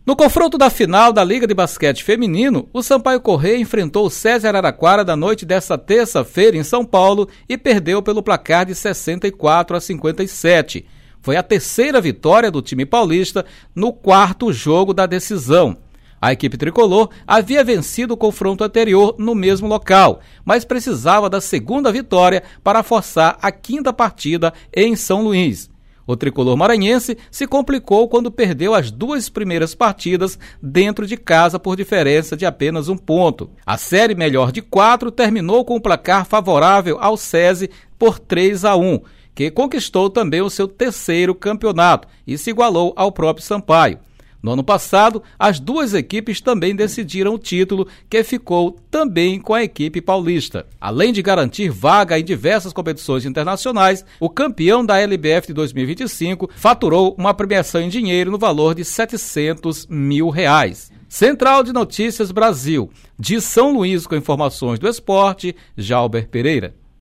No confronto da final da Liga de Basquete Feminino, o Sampaio Corrêa enfrentou o SESI Araraquara da noite desta terça-feira em São Paulo e perdeu pelo placar de 64-57. Foi a terceira vitória do time paulista no quarto jogo da decisão. A equipe tricolor havia vencido o confronto anterior no mesmo local, mas precisava da segunda vitória para forçar a quinta partida em São Luís. O tricolor maranhense se complicou quando perdeu as duas primeiras partidas dentro de casa por diferença de apenas 1 ponto. A série melhor de 4 terminou com um placar favorável ao SESI por 3-1, que conquistou também o seu terceiro campeonato e se igualou ao próprio Sampaio. No ano passado, as duas equipes também decidiram o título, que ficou também com a equipe paulista. Além de garantir vaga em diversas competições internacionais, o campeão da LBF de 2025 faturou uma premiação em dinheiro no valor de R$700 mil. Central de Notícias Brasil, de São Luís, com informações do esporte, Jalber Pereira.